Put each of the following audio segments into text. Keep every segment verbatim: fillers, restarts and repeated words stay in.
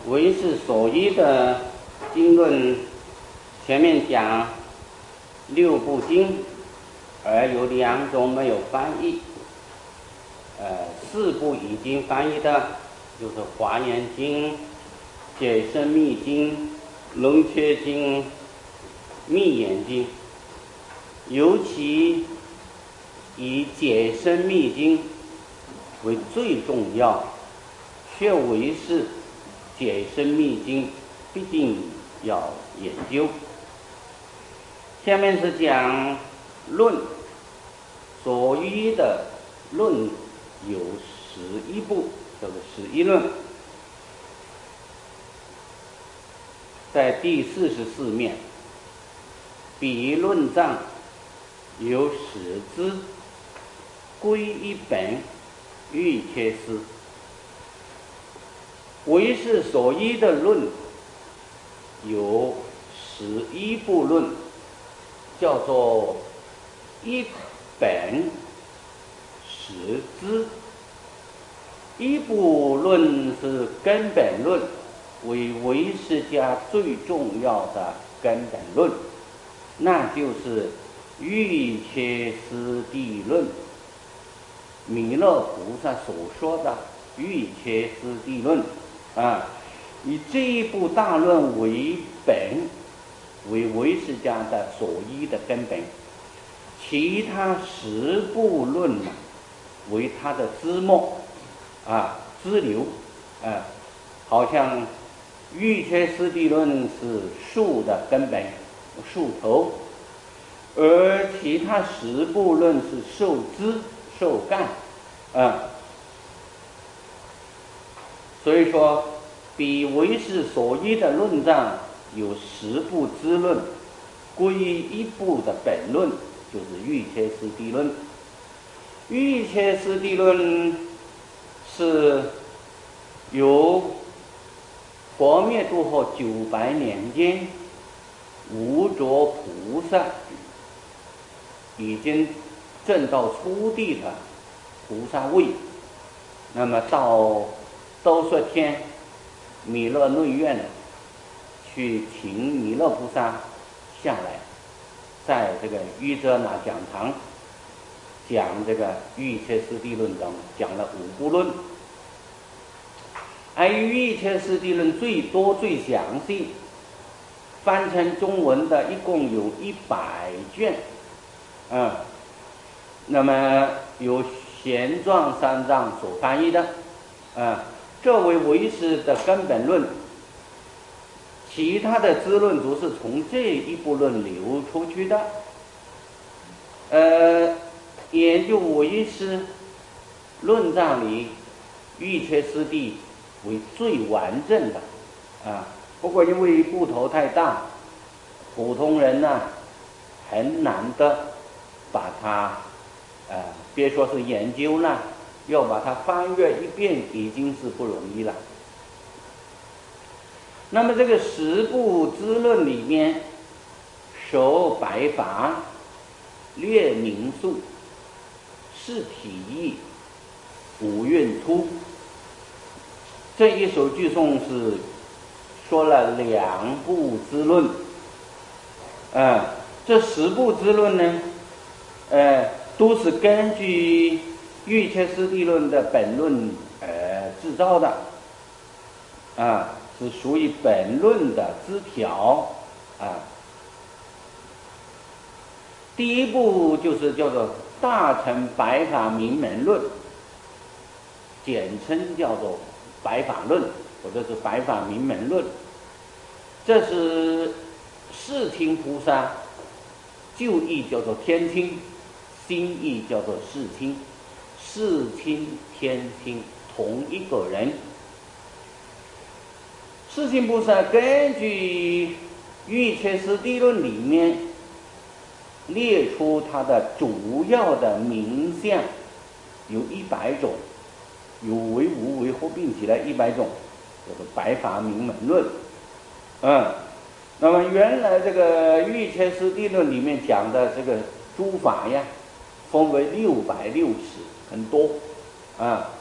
唯识所依的经论，前面讲六部经，而有两种没有翻译，呃，四部已经翻译的，就是《华严经》、《解深密经》、《楞伽经》、《密眼经》，尤其以《解深密经》为最重要，却为是《解深密经》必定要研究。下面是讲论，所依的论有十一部，这个十一论，在第四十四面，彼论藏有十支，归一本，欲切思。唯识所依的论有十一部论，叫做一本十支。一部论是根本论，为唯识家最重要的根本论，那就是欲切思谛论，弥勒菩萨所说的欲切思谛论啊，以这一部大论为本，为唯识家的所依的根本，其他十部论呢，为它的支末啊，支流啊，好像欲切思谛论是树的根本，树头，而其他十部论是受枝受干啊。所以说，彼唯识所依的论藏有十部支论，归一部的本论，就是欲切思谛论。欲切思谛论是由佛灭度后九百年间，无着菩萨已经证到初地的菩萨位，那么到兜率天弥勒内院去请弥勒菩萨下来，在这个瑜伽那讲堂讲这个欲切思谛论中讲了五部论，而欲切思谛论最多最详细，翻成中文的一共有一百卷，嗯，那么由玄奘三藏所翻译的，嗯，这为唯识的根本论，其他的支论都是从这一部论流出去的。呃，研究唯识论藏里，欲切思谛为最完整的啊。不过因为部头太大，普通人呢、啊、很难得把它，呃，别说是研究了，要把它翻阅一遍已经是不容易了。那么这个十部支论里面，首百法，略名述，是体义，五蕴出，这一首句颂是说了两部支论，呃，这十部支论呢，呃，都是根据欲切思谛论的本论呃制造的，啊，是属于本论的支条啊。第一部就是叫做《大乘百法明门论》，简称叫做《百法论》或者是《百法明门论》，这是世亲菩萨，旧义叫做天亲，新义叫做世亲，世亲天亲同一个人。世亲菩萨根据欲切思谛论里面列出它的主要的名相有一百种，有为无为合并起来一百种，叫做百法明门论。嗯，那么原来这个欲切思谛论里面讲的这个诸法呀，分为六百六十，很多啊。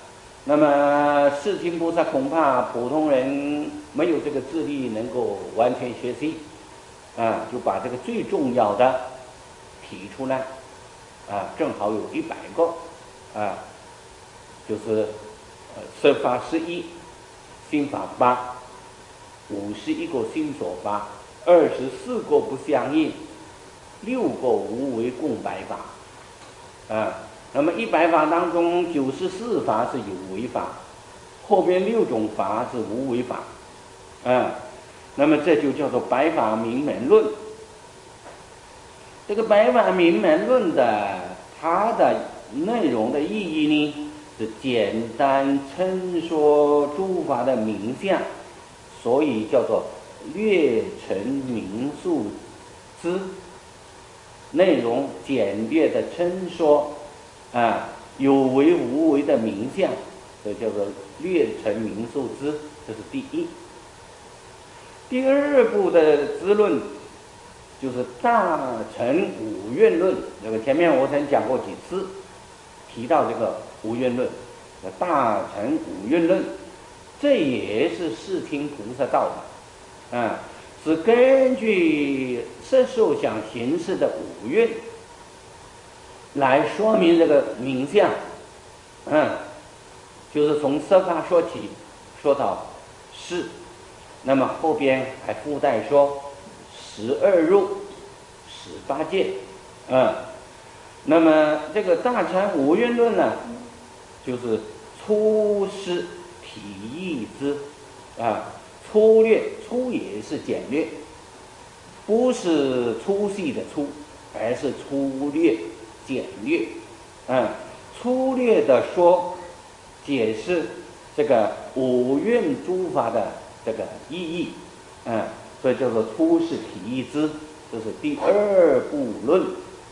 那么世亲菩萨恐怕普通人没有这个智力能够完全学习，啊，就把这个最重要的提出来，啊，正好有一百个，啊，就是呃设法十一，心法八，五十一个心所法，二十四个不相应，六个无为共百法，啊。那么一百法当中，九十四法是有为法，后边六种法是无为法，啊，那么这就叫做百法明门论。这个百法明门论的它的内容的意义呢，是简单称说诸法的名相，所以叫做略陈明述之。内容简略的称说。啊，有为无为的名相，这叫做略陈明述之，这是第一。第二部的支论就是大乘五蕴论，这个前面我曾讲过几次，提到这个无蕴论，大乘五蕴论，这也是世亲菩萨道的，啊，是根据色受想行识的五蕴。来说明这个名相，嗯，就是从色法说起，说到事，那么后边还附带说十二入、十八界，嗯，那么这个大乘五蕴论呢，就是粗施体意之，啊，粗略，粗也是简略，不是粗细的粗，而是粗略。简略，嗯，粗略的说，解释这个五蕴诸法的这个意义，嗯，所以叫做粗释体意之，这是第二部论。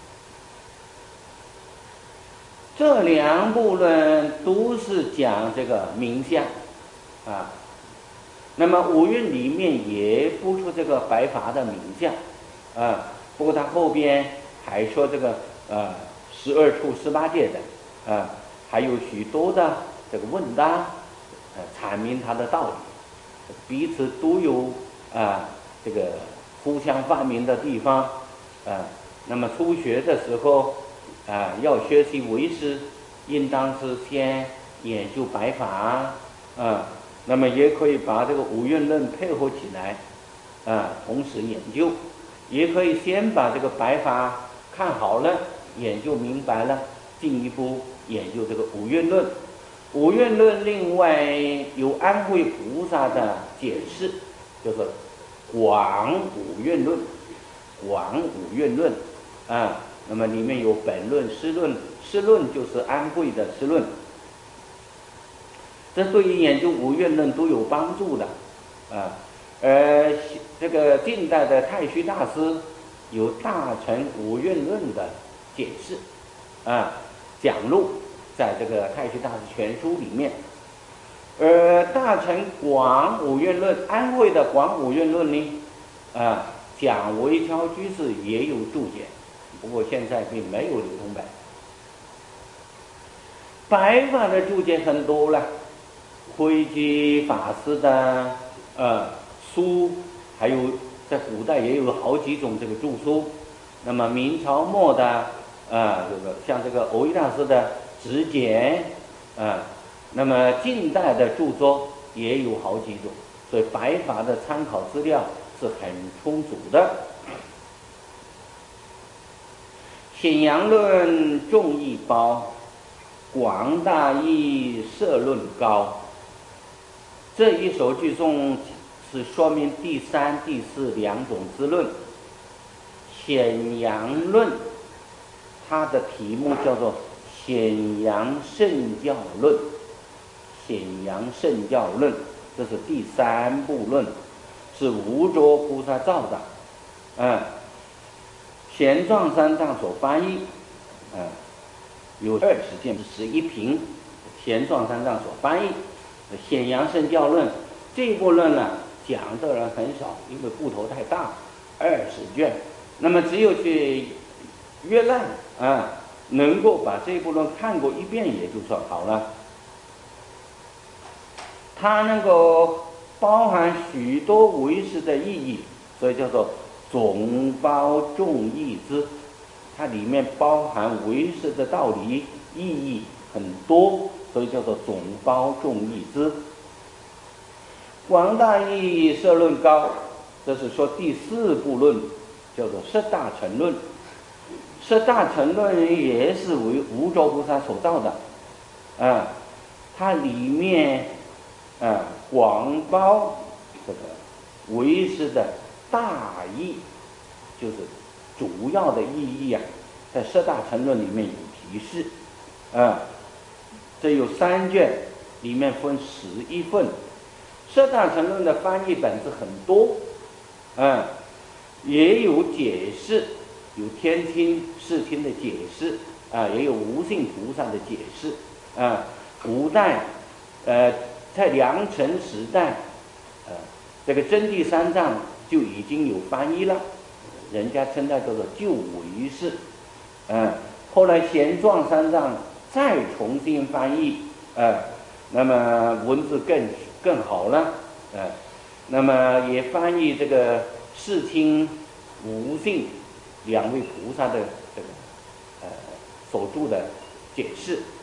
这两部论都是讲这个名相，啊，那么五蕴里面也不出这个白法的名相，啊，不过它后边还说这个。呃，十二处十八界的，呃，还有许多的这个问答，呃，阐明它的道理，彼此都有啊、呃、这个互相发明的地方，呃，那么初学的时候，啊、呃，要学习唯识，应当是先研究白法，啊、呃，那么也可以把这个五蕴论配合起来，啊、呃，同时研究，也可以先把这个白法看好了，研究明白了，进一步研究这个五蕴论。五蕴论另外有安慧菩萨的解释，就是广五蕴论，广五蕴论啊。那么里面有本论、释论，释论就是安慧的释论，这对于研究五蕴论都有帮助的啊。而这个近代的太虚大师有大乘五蕴论的解释，啊，讲录在这个《太虚大师全书》里面。而大乘广五蕴论，安慧的广五蕴论呢，啊，讲微超居士也有注解，不过现在并没有流通版。白法的注解很多了，慧基法师的呃书，还有在古代也有好几种这个著书。那么明朝末的啊、呃，这个像这个藕益大师的直简啊，那么近代的著作也有好几种，所以白法的参考资料是很充足的。显扬论重义包，广大义摄论高。这一首句中是说明第三、第四两种之论。显扬论，它的题目叫做显扬圣教论，显扬圣教论，这是第三部论，是无着菩萨造的，嗯，玄奘三藏所翻译，嗯，有二十件十一品，玄奘三藏所翻译，显扬圣教论这一部论呢，讲的人很少，因为部头太大，二十卷。那么只有去阅览啊，能够把这一部论看过一遍也就算好了。 它能够包含许多为师的意义，所以叫做总包众义之。它里面包含为师的道理意义很多，所以叫做总包众义之。广大意义摄论高，这是说第四部论，叫做摄大乘论。摄大乘论也是为无着菩萨所造的，啊，它里面啊广包这个为师的大义，就是主要的意义啊，在摄大乘论里面有提示，啊，这有三卷，里面分十一份。摄大乘论的翻译本子很多，嗯，也有解释，有天听、视听的解释，啊，也有无性菩萨的解释，啊，古代，呃，在良辰时代，呃，这个真谛三藏就已经有翻译了，人家称它叫做旧为释，嗯，后来玄奘三藏再重新翻译，呃，那么文字更更好了，呃，那么也翻译这个视听、无性两位菩萨的这个呃所著的解释。